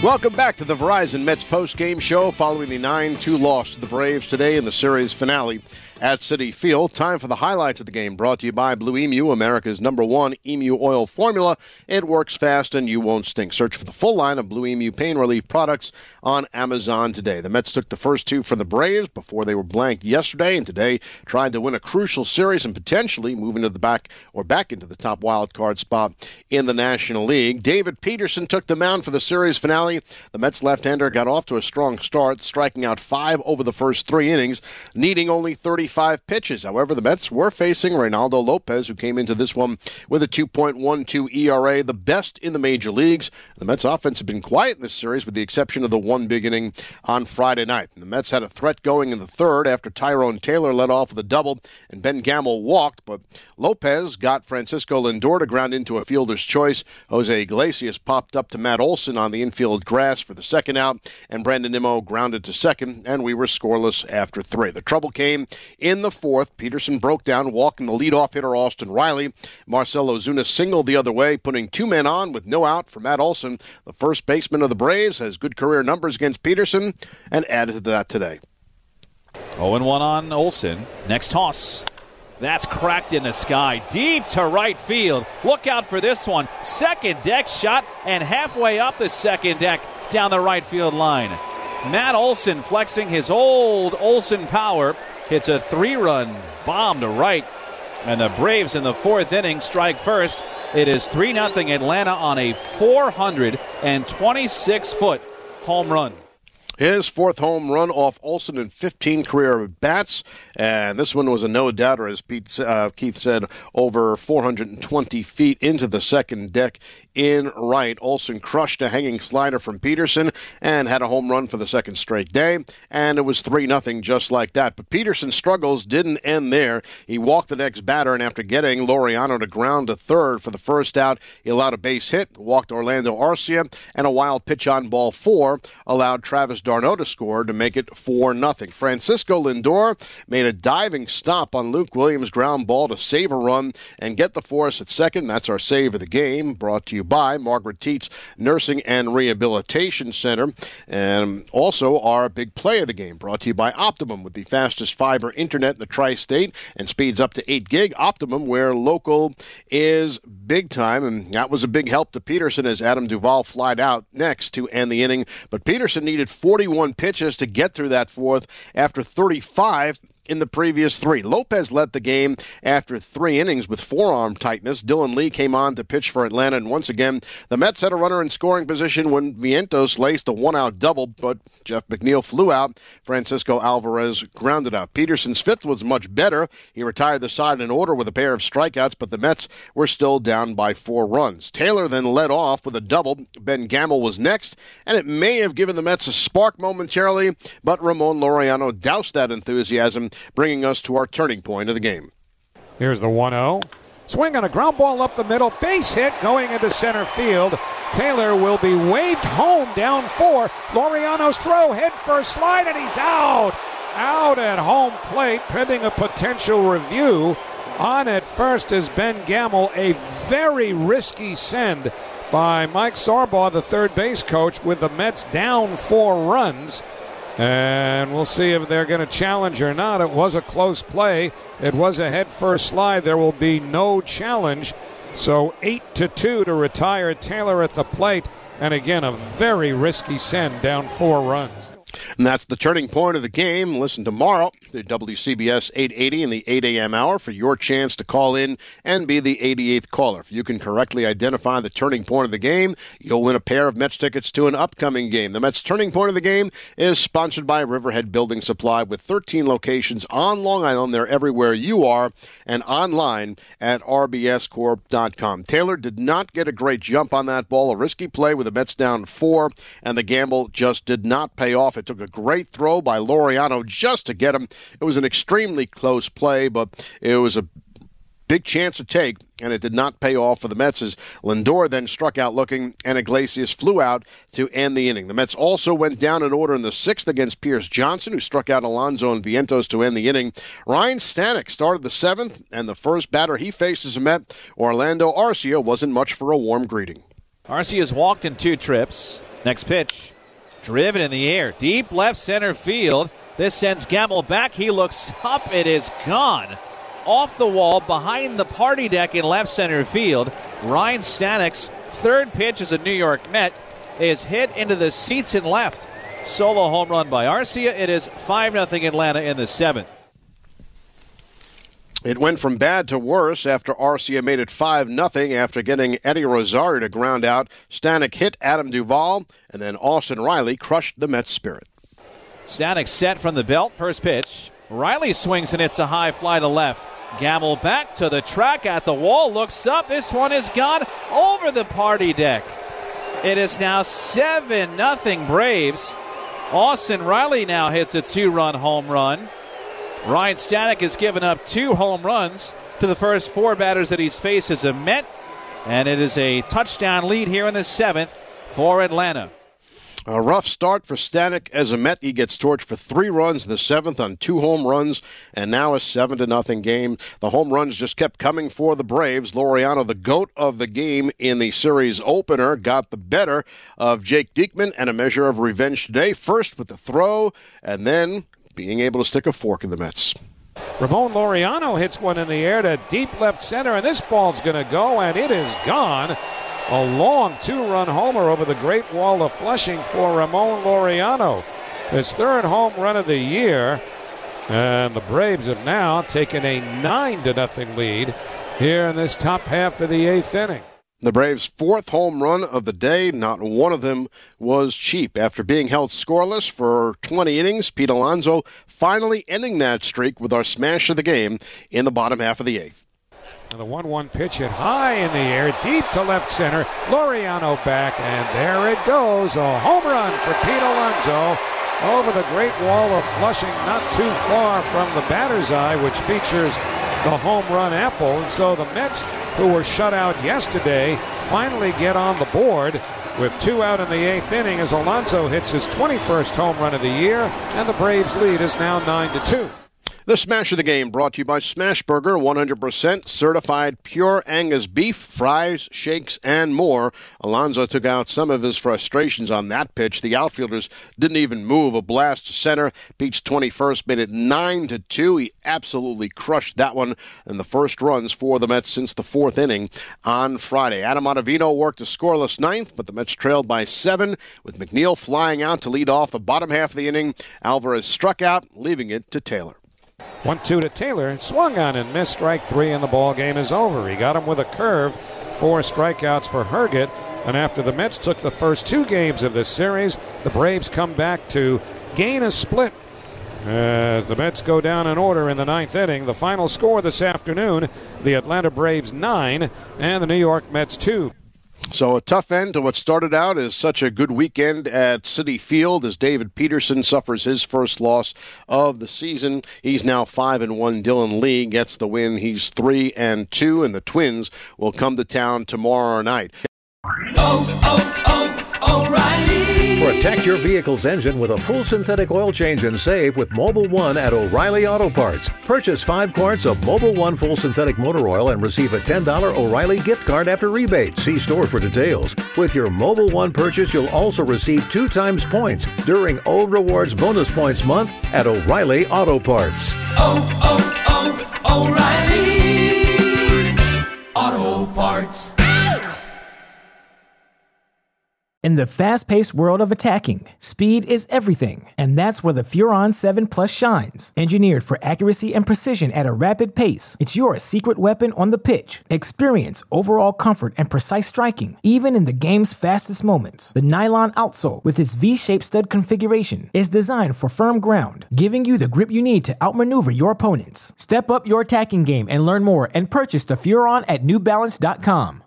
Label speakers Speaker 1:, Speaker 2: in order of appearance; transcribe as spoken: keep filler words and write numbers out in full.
Speaker 1: Welcome back to the Verizon Mets post-game show following the nine two loss to the Braves today in the series finale at Citi Field. Time for the highlights of the game, brought to you by Blue Emu, America's number one emu oil formula. It works fast and you won't stink. Search for the full line of Blue Emu pain relief products on Amazon today. The Mets took the first two from the Braves before they were blanked yesterday, and today tried to win a crucial series and potentially move into the back or back into the top wild card spot in the National League. David Peterson took the mound for the series finale. The Mets left-hander got off to a strong start, striking out five over the first three innings, needing only thirty-five pitches. However, the Mets were facing Reynaldo Lopez, who came into this one with a two point one two E R A, the best in the major leagues. The Mets offense had been quiet in this series with the exception of the one big inning on Friday night. The Mets had a threat going in the third after Tyrone Taylor led off with a double and Ben Gamel walked, but Lopez got Francisco Lindor to ground into a fielder's choice. Jose Iglesias popped up to Matt Olson on the infield grass for the second out, and Brandon Nimmo grounded to second, and we were scoreless after three. The trouble came in the fourth. Peterson broke down, walking the leadoff hitter Austin Riley. Marcell Ozuna singled the other way, putting two men on with no out for Matt Olson. The first baseman of the Braves has good career numbers against Peterson, and added to that today.
Speaker 2: oh and one on Olson. Next toss. That's cracked in the sky, deep to right field. Look out for this one. Second deck shot, and halfway up the second deck down the right field line. Matt Olson flexing his old Olson power. Hits a three-run bomb to right. And the Braves in the fourth inning strike first. It is three nothing Atlanta on a four hundred twenty-six foot home run.
Speaker 1: His fourth home run off Olson in fifteen career bats, and this one was a no-doubter, as Pete, uh, Keith said, over four hundred twenty feet into the second deck in right. Olson crushed a hanging slider from Peterson and had a home run for the second straight day, and it was three nothing just like that. But Peterson's struggles didn't end there. He walked the next batter, and after getting Laureano to ground to third for the first out, he allowed a base hit, walked Orlando Arcia, and a wild pitch on ball four allowed Travis d'Arnaud to score to make it four nothing. Francisco Lindor made a diving stop on Luke Williams' ground ball to save a run and get the force at second. That's our save of the game, brought to you by Margaret Tietz Nursing and Rehabilitation Center. And also our big play of the game, brought to you by Optimum, with the fastest fiber internet in the tri-state and speeds up to eight gig. Optimum, where local is big time. And that was a big help to Peterson as Adam Duvall flied out next to end the inning. But Peterson needed forty-one pitches to get through that fourth after thirty-five in the previous three. Lopez led the game after three innings with forearm tightness. Dylan Lee came on to pitch for Atlanta, and once again, the Mets had a runner in scoring position when Vientos laced a one-out double, but Jeff McNeil flew out. Francisco Alvarez grounded out. Peterson's fifth was much better. He retired the side in order with a pair of strikeouts, but the Mets were still down by four runs. Taylor then led off with a double. Ben Gamel was next, and it may have given the Mets a spark momentarily, but Ramon Laureano doused that enthusiasm, bringing us to our turning point of the game.
Speaker 3: Here's the one oh. Swing on a ground ball up the middle. Base hit going into center field. Taylor will be waved home down four. Laureano's throw, head first slide, and he's out. Out at home plate, pending a potential review. On at first is Ben Gamel. A very risky send by Mike Sarbaugh, the third base coach, with the Mets down four runs. And we'll see if they're going to challenge or not. It was a close play. It was a head-first slide. There will be no challenge. So eight to two to retire Taylor at the plate. And again, a very risky send down four runs.
Speaker 1: And that's the turning point of the game. Listen tomorrow to W C B S eight eighty in the eight a.m. hour for your chance to call in and be the eighty-eighth caller. If you can correctly identify the turning point of the game, you'll win a pair of Mets tickets to an upcoming game. The Mets turning point of the game is sponsored by Riverhead Building Supply with thirteen locations on Long Island. They're everywhere you are, and online at r b s corp dot com. Taylor did not get a great jump on that ball. A risky play with the Mets down four, and the gamble just did not pay off. It took a great throw by Laureano just to get him. It was an extremely close play, but it was a big chance to take, and it did not pay off for the Mets as Lindor then struck out looking, and Iglesias flew out to end the inning. The Mets also went down in order in the sixth against Pierce Johnson, who struck out Alonso and Vientos to end the inning. Ryan Stanek started the seventh, and the first batter he faced as a Met, Orlando Arcia, wasn't much for a warm greeting.
Speaker 2: Arcia's walked in two trips. Next pitch, driven in the air, deep left center field. This sends Gamble back. He looks up. It is gone. Off the wall, behind the party deck in left center field. Ryan Stanek's third pitch as a New York Met is hit into the seats in left. Solo home run by Arcia. It is five nothing Atlanta in the seventh.
Speaker 1: It went from bad to worse after Arcia made it five nothing after getting Eddie Rosario to ground out. Stanek hit Adam Duvall, and then Austin Riley crushed the Mets' spirit.
Speaker 2: Stanek set from the belt. First pitch. Riley swings and it's a high fly to left. Gamble back to the track at the wall. Looks up. This one is gone over the party deck. It is now seven nothing Braves. Austin Riley now hits a two-run home run. Ryan Stanek has given up two home runs to the first four batters that he's faced as a Met. And it is a touchdown lead here in the seventh for Atlanta.
Speaker 1: A rough start for Stanek as a Met. He gets torched for three runs in the seventh on two home runs, and now a seven to nothing game. The home runs just kept coming for the Braves. Laureano, the GOAT of the game in the series opener, got the better of Jake Diekman and a measure of revenge today. First with the throw, and then being able to stick a fork in the Mets.
Speaker 3: Ramon Laureano hits one in the air to deep left center, and this ball's going to go, and it is gone. A long two-run homer over the Great Wall of Flushing for Ramon Laureano. His third home run of the year, and the Braves have now taken a nine to nothing lead here in this top half of the eighth inning.
Speaker 1: The Braves' fourth home run of the day, not one of them was cheap. After being held scoreless for twenty innings, Pete Alonso finally ending that streak with our smash of the game in the bottom half of the eighth.
Speaker 3: And the one one pitch hit high in the air, deep to left center. Laureano back, and there it goes. A home run for Pete Alonso over the Great Wall of Flushing, not too far from the batter's eye, which features the home run apple. And so the Mets, who were shut out yesterday, finally get on the board with two out in the eighth inning as Alonso hits his twenty-first home run of the year, and the Braves' lead is now nine to two.
Speaker 1: The Smash of the Game brought to you by Smashburger, one hundred percent certified pure Angus beef, fries, shakes, and more. Alonso took out some of his frustrations on that pitch. The outfielders didn't even move. A blast to center. Pete's twenty-first made it nine to two. He absolutely crushed that one in the first runs for the Mets since the fourth inning on Friday. Adam Ottavino worked a scoreless ninth, but the Mets trailed by seven with McNeil flying out to lead off the bottom half of the inning. Alvarez struck out, leaving it to Taylor.
Speaker 3: one two to Taylor, swung on and missed. Strike three, and the ball game is over. He got him with a curve. Four strikeouts for Herget. And after the Mets took the first two games of this series, the Braves come back to gain a split as the Mets go down in order in the ninth inning. The final score this afternoon, the Atlanta Braves nine and the New York Mets two.
Speaker 1: So a tough end to what started out as such a good weekend at Citi Field as David Peterson suffers his first loss of the season. He's now five and one. Dylan Lee gets the win. He's three and two, and the Twins will come to town tomorrow night.
Speaker 4: Oh, oh, oh, O'Reilly.
Speaker 5: Protect your vehicle's engine with a full synthetic oil change and save with Mobil one at O'Reilly Auto Parts. Purchase five quarts of Mobil one full synthetic motor oil and receive a ten dollars O'Reilly gift card after rebate. See store for details. With your Mobil one purchase, you'll also receive two times points during O Rewards Bonus Points Month at O'Reilly Auto Parts.
Speaker 4: Oh, oh, oh, O'Reilly Auto Parts.
Speaker 6: In the fast-paced world of attacking, speed is everything, and that's where the Furon seven Plus shines. Engineered for accuracy and precision at a rapid pace, it's your secret weapon on the pitch. Experience overall comfort and precise striking, even in the game's fastest moments. The nylon outsole, with its V-shaped stud configuration, is designed for firm ground, giving you the grip you need to outmaneuver your opponents. Step up your attacking game and learn more and purchase the Furon at New Balance dot com.